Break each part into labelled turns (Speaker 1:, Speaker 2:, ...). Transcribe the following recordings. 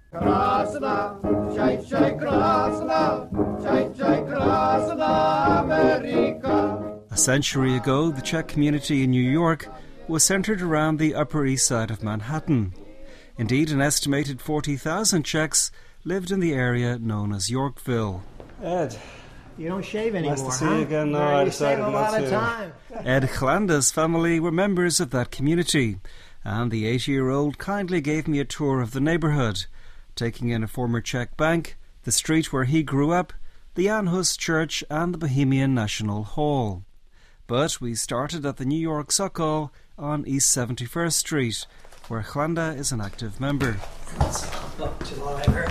Speaker 1: Krasna, Chai Chai Krasna, Chai Chai Krasna America.
Speaker 2: A century ago, the Czech community in New York was centred around the Upper East Side of Manhattan. Indeed, an estimated 40,000 Czechs lived in the area known as Yorkville.
Speaker 3: Ed,
Speaker 4: you don't shave anymore,
Speaker 3: nice to see you again. No, I decided
Speaker 4: save a
Speaker 3: not
Speaker 4: lot
Speaker 3: to.
Speaker 4: of time.
Speaker 2: Ed Chlanda's family were members of that community, and the 80-year-old kindly gave me a tour of the neighbourhood, taking in a former Czech bank, the street where he grew up, the Jan Hus Church and the Bohemian National Hall. But we started at the New York Sokol on East 71st Street, where Chlanda is an active member.
Speaker 4: Let's hop up to the library.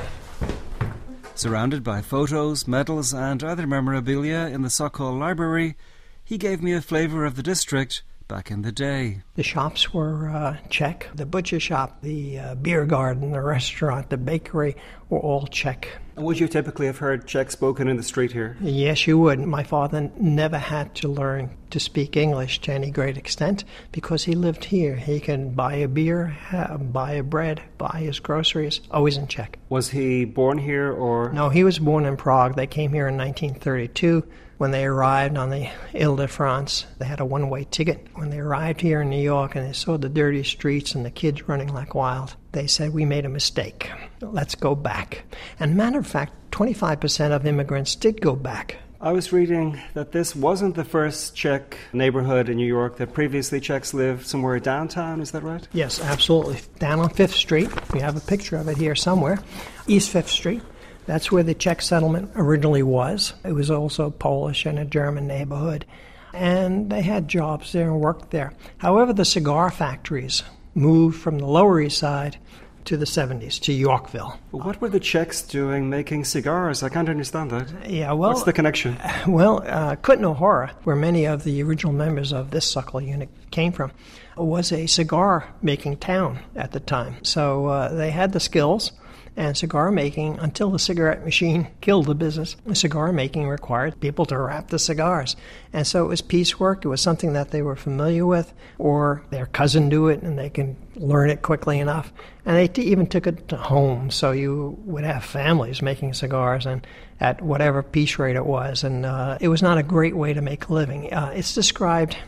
Speaker 2: Surrounded by photos, medals and other memorabilia in the Sokol Library, he gave me a flavour of the district back in the day.
Speaker 4: The shops were Czech. The butcher shop, the beer garden, the restaurant, the bakery were all Czech.
Speaker 3: And would you typically have heard Czech spoken in the street here?
Speaker 4: Yes, you would. My father never had to learn to speak English to any great extent because he lived here. He can buy a beer, buy a bread, buy his groceries, always in Czech.
Speaker 3: Was he born here or...?
Speaker 4: No, he was born in Prague. They came here in 1932. When they arrived on the Ile-de-France, they had a one-way ticket. When they arrived here in New York and they saw the dirty streets and the kids running like wild, they said, we made a mistake. Let's go back. And matter of fact, 25% of immigrants did go back.
Speaker 3: I was reading that this wasn't the first Czech neighbourhood in New York, that previously Czechs lived somewhere downtown, is that right?
Speaker 4: Yes, absolutely. Down on 5th Street, we have a picture of it here somewhere, East 5th Street. That's where the Czech settlement originally was. It was also Polish and a German neighborhood. And they had jobs there and worked there. However, the cigar factories moved from the Lower East Side to the 70s, to Yorkville.
Speaker 3: But what were the Czechs doing making cigars? I can't understand that.
Speaker 4: Yeah, well...
Speaker 3: What's the connection?
Speaker 4: Well, Kutno-Hora, where many of the original members of this Sokol unit came from, was a cigar-making town at the time. So they had the skills. And cigar making, until the cigarette machine killed the business, cigar making required people to wrap the cigars. And so it was piecework. It was something that they were familiar with, or their cousin do it and they can learn it quickly enough. And they even took it to home. So you would have families making cigars and at whatever piece rate it was. And it was not a great way to make a living. It's described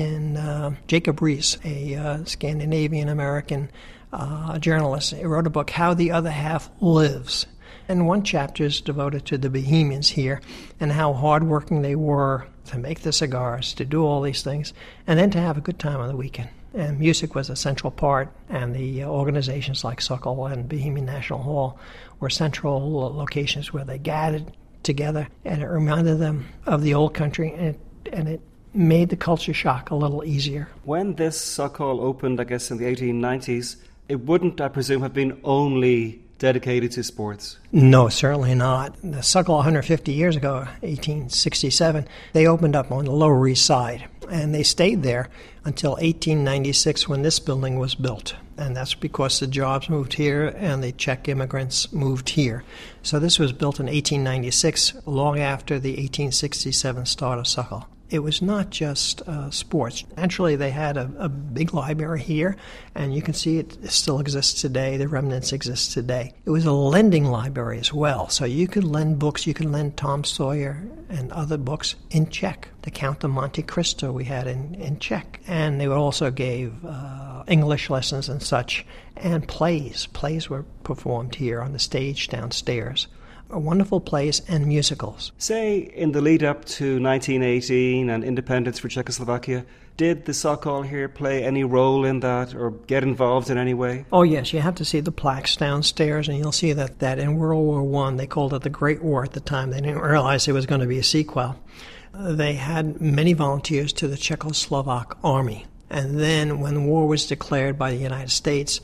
Speaker 4: in Jacob Riis, a Scandinavian-American journalist. He wrote a book, How the Other Half Lives. And one chapter is devoted to the Bohemians here and how hardworking they were to make the cigars, to do all these things, and then to have a good time on the weekend. And music was a central part, and the organizations like Sokol and Bohemian National Hall were central locations where they gathered together, and it reminded them of the old country, and it made the culture shock a little easier.
Speaker 3: When this Sokol opened, I guess in the 1890s, it wouldn't, I presume, have been only dedicated to sports?
Speaker 4: No, certainly not. The Sokol 150 years ago, 1867, they opened up on the Lower East Side, and they stayed there until 1896 when this building was built. And that's because the jobs moved here and the Czech immigrants moved here. So this was built in 1896, long after the 1867 start of Sokol. It was not just sports. Actually, they had a big library here, and you can see it still exists today. The remnants exist today. It was a lending library as well, so you could lend books. You could lend Tom Sawyer and other books in Czech. The Count of Monte Cristo we had in Czech. And they also gave English lessons and such, and plays. Plays were performed here on the stage downstairs. A wonderful place, and musicals.
Speaker 3: Say, in the lead-up to 1918 and independence for Czechoslovakia, did the Sokol here play any role in that or get involved in any way?
Speaker 4: Oh, yes. You have to see the plaques downstairs, and you'll see that in World War I, they called it the Great War at the time. They didn't realize it was going to be a sequel. They had many volunteers to the Czechoslovak army. And then when the war was declared by the United States,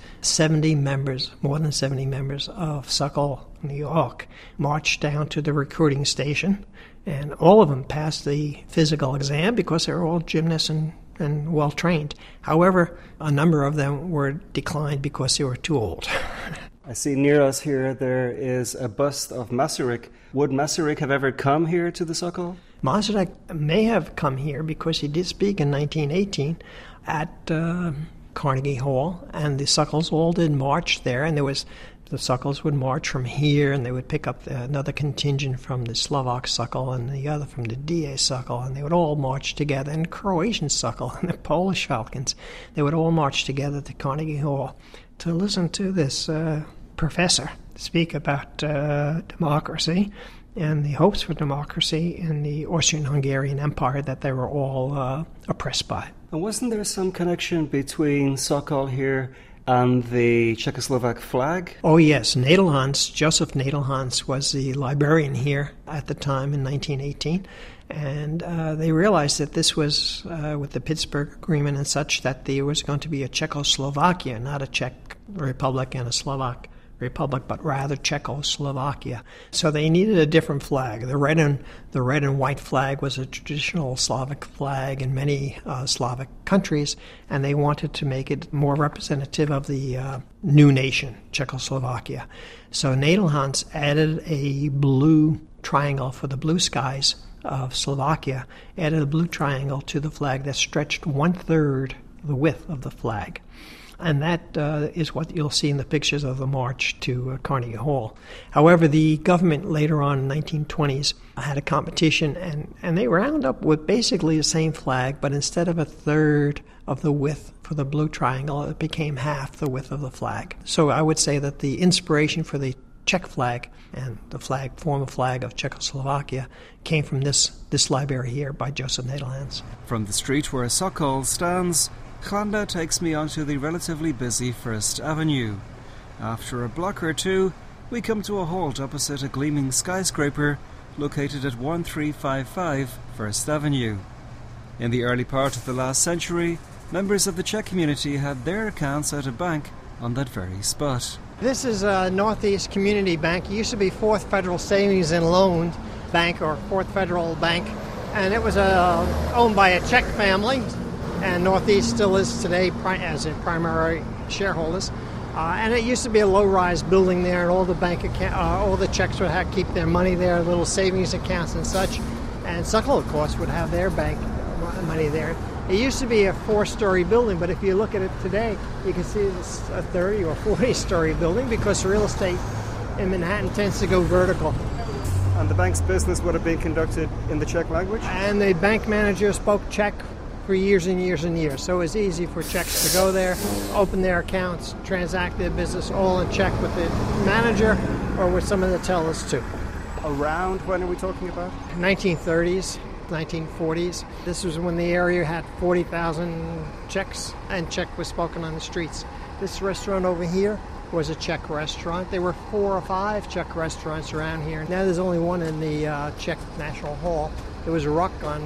Speaker 4: more than 70 members of Sokol, New York, marched down to the recruiting station. And all of them passed the physical exam because they were all gymnasts and well-trained. However, a number of them were declined because they were too old.
Speaker 3: I see near us here there is a bust of Masaryk. Would Masaryk have ever come here to the Sokol?
Speaker 4: Masaryk may have come here because he did speak in 1918 at Carnegie Hall, and the Suckles all did march there, and the Suckles would march from here, and they would pick up another contingent from the Slovak Suckle and the other from the DA Suckle, and they would all march together, and Croatian Suckle and the Polish Falcons. They would all march together to Carnegie Hall to listen to this professor speak about democracy and the hopes for democracy in the Austrian-Hungarian Empire that they were all oppressed by.
Speaker 3: And wasn't there some connection between Sokol here and the Czechoslovak flag?
Speaker 4: Oh, yes. Nadelhans, Joseph Nadelhans, was the librarian here at the time in 1918. And they realized that this was, with the Pittsburgh Agreement and such, that there was going to be a Czechoslovakia, not a Czech Republic and a Slovak Republic, but rather Czechoslovakia. So they needed a different flag. The red and white flag was a traditional Slavic flag in many Slavic countries, and they wanted to make it more representative of the new nation, Czechoslovakia. So Nadelhans added a blue triangle for the blue skies of Slovakia, added a blue triangle to the flag that stretched 1/3 the width of the flag. And that is what you'll see in the pictures of the march to Carnegie Hall. However, the government later on in the 1920s had a competition, and they wound up with basically the same flag, but instead of 1/3 of the width for the blue triangle, it became half the width of the flag. So I would say that the inspiration for the Czech flag and the former flag of Czechoslovakia came from this library here by Joseph Nadelhans.
Speaker 2: From the street where Sokol stands, Chlanda takes me onto the relatively busy First Avenue. After a block or two, we come to a halt opposite a gleaming skyscraper located at 1355 First Avenue. In the early part of the last century, members of the Czech community had their accounts at a bank on that very spot.
Speaker 4: This is Northeast Community Bank. It used to be Fourth Federal Savings and Loan Bank, or Fourth Federal Bank, and it was owned by a Czech family. And Northeast still is today as a primary shareholders. And it used to be a low-rise building there, and all the Czechs would keep their money there, little savings accounts and such. And Sokol, of course, would have their bank money there. It used to be a 4-story building, but if you look at it today, you can see it's a 30 or 40-story building because real estate in Manhattan tends to go vertical.
Speaker 3: And the bank's business would have been conducted in the Czech language?
Speaker 4: And the bank manager spoke Czech for years and years and years. So it was easy for Czechs to go there, open their accounts, transact their business all in Czech with the manager or with some of the tellers too.
Speaker 3: Around when are we talking about?
Speaker 4: 1930s, 1940s. This was when the area had 40,000 Czechs, and Czech was spoken on the streets. This restaurant over here was a Czech restaurant. There were 4 or 5 Czech restaurants around here. Now there's only one in the Czech National Hall. There was Rock on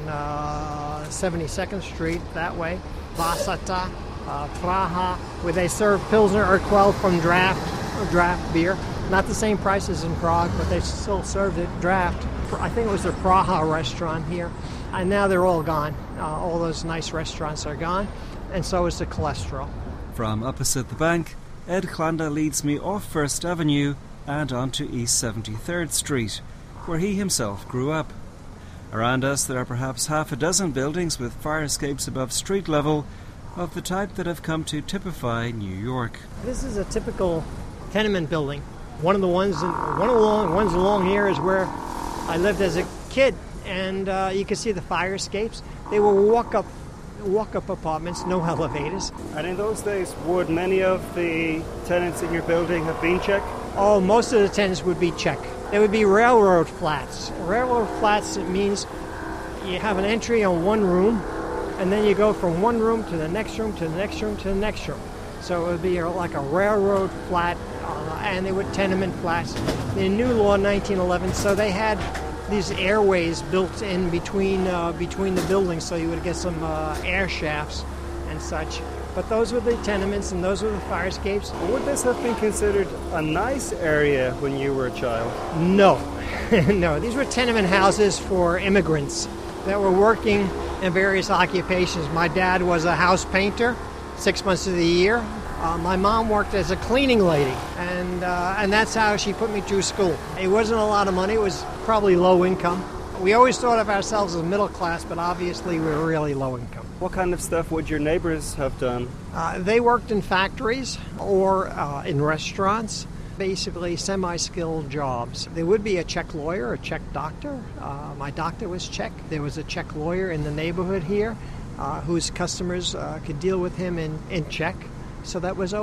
Speaker 4: 72nd Street that way, Vasata, Praha, where they serve Pilsner Urquell from draft beer. Not the same prices in Prague, but they still served it draft. I think it was the Praha restaurant here. And now they're all gone. All those nice restaurants are gone, and so is the cholesterol.
Speaker 2: From opposite the bank, Ed Chlanda leads me off First Avenue and onto East 73rd Street, where he himself grew up. Around us there are perhaps half a dozen buildings with fire escapes above street level of the type that have come to typify New York.
Speaker 4: This is a typical tenement building. One of the ones along here is where I lived as a kid, and you can see the fire escapes. They were walk-up apartments, no elevators.
Speaker 3: And in those days, would many of the tenants in your building have been Czech?
Speaker 4: Oh, most of the tenants would be Czech. They would be railroad flats. Railroad flats, it means you have an entry on one room, and then you go from one room to the next room to the next room to the next room. So it would be like a railroad flat, and they were tenement flats. The new law, 1911, so they had these airways built in between the buildings, so you would get some air shafts and such. But those were the tenements, and those were the fire escapes.
Speaker 3: Would this have been considered a nice area when you were a child?
Speaker 4: No. No, these were tenement houses for immigrants that were working in various occupations. My dad was a house painter 6 months of the year. My mom worked as a cleaning lady, and that's how she put me through school. It wasn't a lot of money. It was probably low income. We always thought of ourselves as middle class, but obviously we were really low income.
Speaker 3: What kind of stuff would your neighbours have done?
Speaker 4: They worked in factories or in restaurants, basically semi-skilled jobs. There would be a Czech lawyer, a Czech doctor. My doctor was Czech. There was a Czech lawyer in the neighborhood here whose customers could deal with him in Czech. So it was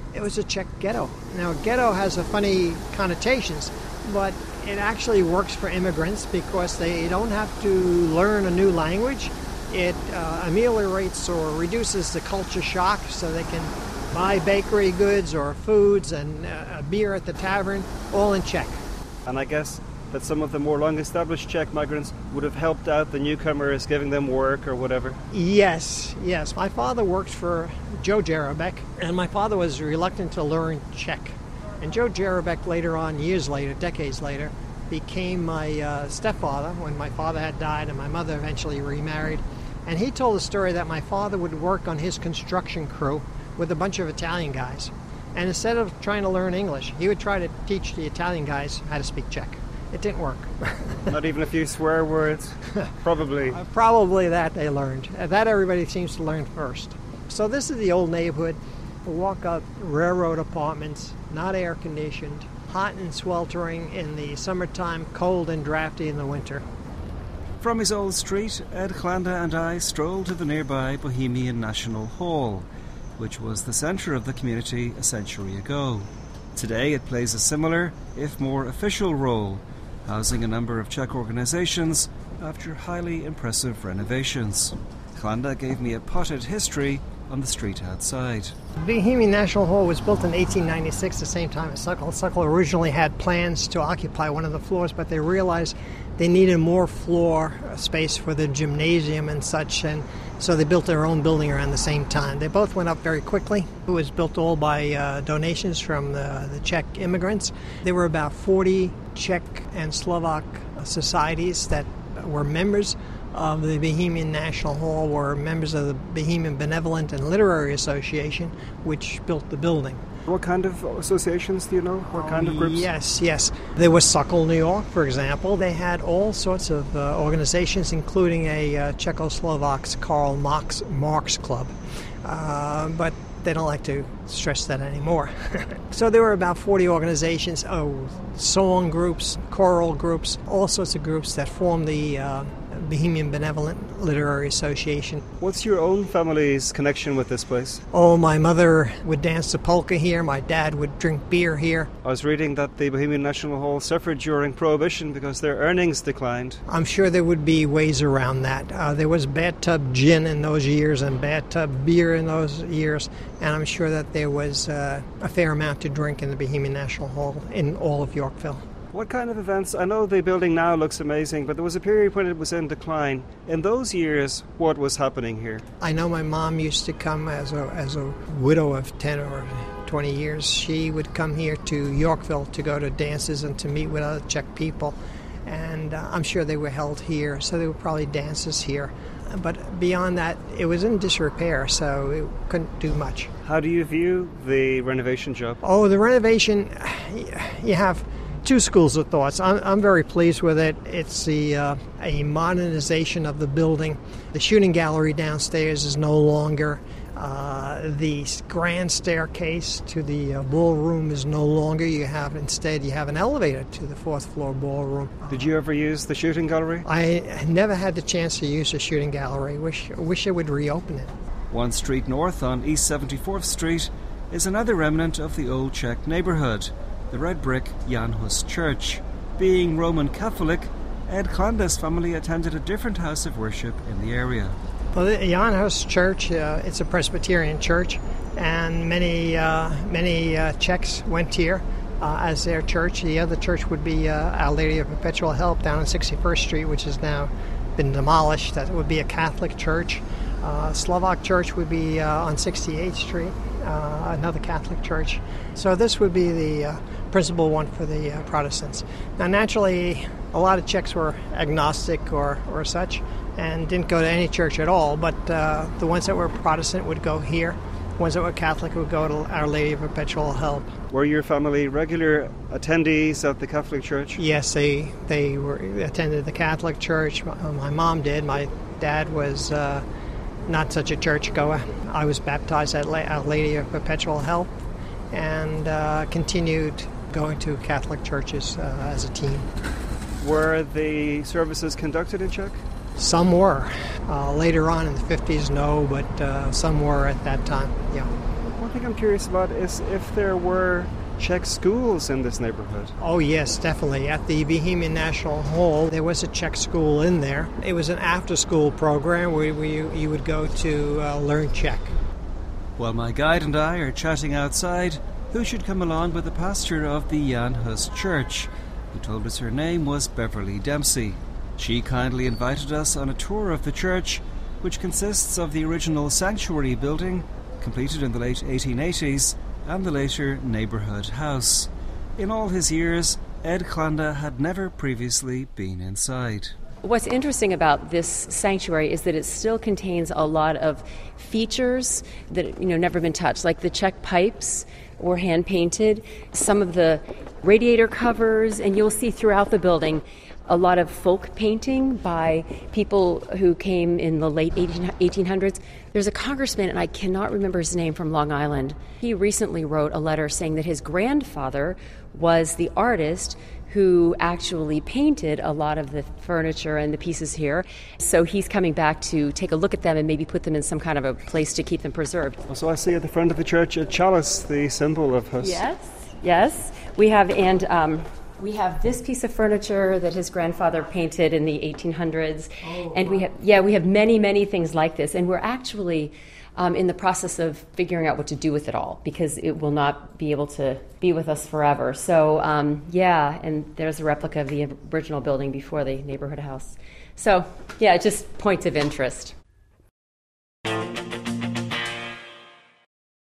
Speaker 4: a Czech ghetto. Now, ghetto has a funny connotations, but it actually works for immigrants because they don't have to learn a new language. It ameliorates or reduces the culture shock so they can buy bakery goods or foods and beer at the tavern, all in Czech.
Speaker 3: And I guess that some of the more long-established Czech migrants would have helped out the newcomers, giving them work or whatever.
Speaker 4: Yes. My father worked for Joe Jarabek, and my father was reluctant to learn Czech. And Joe Jarabek later on, years later, decades later, became my stepfather when my father had died and my mother eventually remarried. And he told the story that my father would work on his construction crew with a bunch of Italian guys. And instead of trying to learn English, he would try to teach the Italian guys how to speak Czech. It didn't work.
Speaker 3: Not even a few swear words? Probably.
Speaker 4: Probably that they learned. That everybody seems to learn first. So this is the old neighborhood. You walk up railroad apartments, not air conditioned, hot and sweltering in the summertime, cold and drafty in the winter.
Speaker 2: From his old street, Ed Chlanda and I strolled to the nearby Bohemian National Hall, which was the centre of the community a century ago. Today it plays a similar, if more official role, housing a number of Czech organisations after highly impressive renovations. Chlanda gave me a potted history on the street outside.
Speaker 4: Bohemian National Hall was built in 1896, the same time as Suckle. Suckle originally had plans to occupy one of the floors, but they realized they needed more floor space for the gymnasium and such, and so they built their own building around the same time. They both went up very quickly. It was built all by donations from the Czech immigrants. There were about 40 Czech and Slovak societies that were members of the Bohemian National Hall, were members of the Bohemian Benevolent and Literary Association, which built the building.
Speaker 3: What kind of associations do you know? What kind of groups?
Speaker 4: Yes. There was Suckle, New York, for example. They had all sorts of organizations, including a Czechoslovak Karl Marx Club. But they don't like to stress that anymore. So there were about 40 organizations, song groups, choral groups, all sorts of groups that formed the Bohemian Benevolent Literary Association.
Speaker 3: What's your own family's connection with this place?
Speaker 4: Oh, my mother would dance the polka here. My dad would drink beer here.
Speaker 3: I was reading that the Bohemian National Hall suffered during Prohibition because their earnings declined.
Speaker 4: I'm sure there would be ways around that. There was bathtub gin in those years and bathtub beer in those years, and I'm sure that there was a fair amount to drink in the Bohemian National Hall in all of Yorkville.
Speaker 3: What kind of events? I know the building now looks amazing, but there was a period when it was in decline. In those years, what was happening here?
Speaker 4: I know my mom used to come as a widow of 10 or 20 years. She would come here to Yorkville to go to dances and to meet with other Czech people. And I'm sure they were held here, so there were probably dances here. But beyond that, it was in disrepair, so it couldn't do much.
Speaker 3: How do you view the renovation job?
Speaker 4: Oh, the renovation, you have two schools of thoughts. I'm very pleased with it. It's a modernization of the building. The shooting gallery downstairs is no longer. The grand staircase to the ballroom is no longer. Instead you have an elevator to the fourth floor ballroom.
Speaker 3: Did you ever use the shooting gallery?
Speaker 4: I never had the chance to use the shooting gallery. Wish I would reopen it.
Speaker 2: One street north on East 74th Street is another remnant of the old Czech neighbourhood, the red brick Jan Hus Church. Being Roman Catholic, Ed Chlanda's family attended a different house of worship in the area.
Speaker 4: Well, the Jan Hus Church, it's a Presbyterian church, and many Czechs went here as their church. The other church would be Our Lady of Perpetual Help down on 61st Street, which has now been demolished. That would be a Catholic church. Slovak church would be on 68th Street, another Catholic church. So this would be the principal one for the Protestants. Now, naturally, a lot of Czechs were agnostic or such and didn't go to any church at all, but the ones that were Protestant would go here. The ones that were Catholic would go to Our Lady of Perpetual Help.
Speaker 3: Were your family regular attendees at the Catholic Church?
Speaker 4: Yes, they attended the Catholic Church. My mom did. My dad was not such a churchgoer. I was baptized at Our Lady of Perpetual Help and continued going to Catholic churches as a teen.
Speaker 3: Were the services conducted in Czech?
Speaker 4: Some were. Later on in the 50s, no, but some were at that time, yeah.
Speaker 3: One thing I'm curious about is if there were Czech schools in this neighborhood.
Speaker 4: Oh, yes, definitely. At the Bohemian National Hall, there was a Czech school in there. It was an after-school program where you would go to learn Czech.
Speaker 2: While my guide and I are chatting outside, who should come along but the pastor of the Jan Hus Church, who told us her name was Beverly Dempsey. She kindly invited us on a tour of the church, which consists of the original sanctuary building, completed in the late 1880s, and the later neighbourhood house. In all his years, Ed Klanda had never previously been inside.
Speaker 5: What's interesting about this sanctuary is that it still contains a lot of features that never been touched, like the Czech pipes were hand painted, some of the radiator covers, and you'll see throughout the building a lot of folk painting by people who came in the late 1800s. There's a congressman, and I cannot remember his name, from Long Island. He recently wrote a letter saying that his grandfather was the artist who actually painted a lot of the furniture and the pieces here. So he's coming back to take a look at them and maybe put them in some kind of a place to keep them preserved.
Speaker 3: So I see at the front of the church a chalice, the symbol of Hus.
Speaker 5: Yes. We have this piece of furniture that his grandfather painted in the 1800s. Oh, and we have many things like this. And we're actually in the process of figuring out what to do with it all, because it will not be able to be with us forever. So, and there's a replica of the original building before the neighborhood house. So, just points of interest.